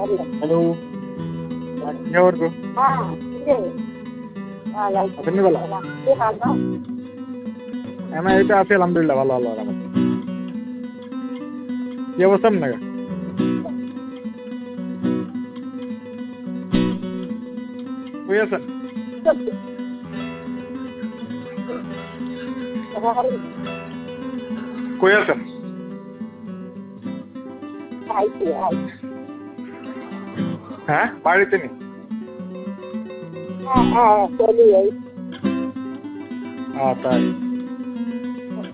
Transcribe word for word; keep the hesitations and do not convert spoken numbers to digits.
hello ইয়ারকো আপনি বলা আমি এটা আছি আলহামদুলিল্লাহ ভালো আল্লাহর রহমতে কি অবস্থা আপনার কই আছেন কই আছেন হ্যাঁ বাড়িতে নি হ্যাঁ তাই